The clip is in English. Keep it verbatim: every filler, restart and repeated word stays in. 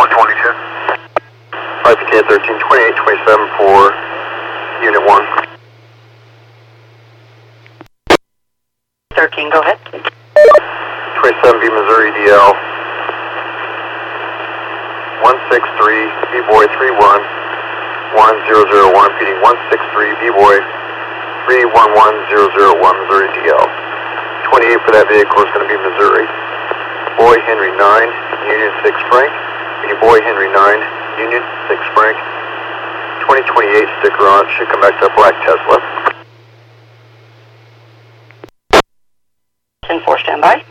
one twenty-two. five P T A thirteen twenty-eight twenty-seven for Unit one. thirteen, go ahead. twenty-seven B Missouri D L. one six three B-Boy three one one zero zero one, repeating one six three B-Boy three one one zero zero one, Missouri D L. twenty-eight for that vehicle is going to be Missouri. Boy Henry nine, Union six Frank. Boy Henry nine, Union six Frank. twenty twenty-eight sticker on, should come back to a black Tesla. ten four, standby.